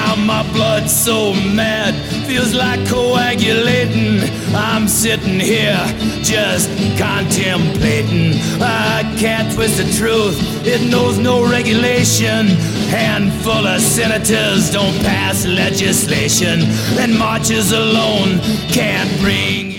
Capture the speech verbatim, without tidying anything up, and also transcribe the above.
Now my blood's so mad, feels like coagulating. I'm sitting here just contemplating. I can't twist the truth, it knows no regulation. Handful of senators don't pass legislation, and marches alone can't bring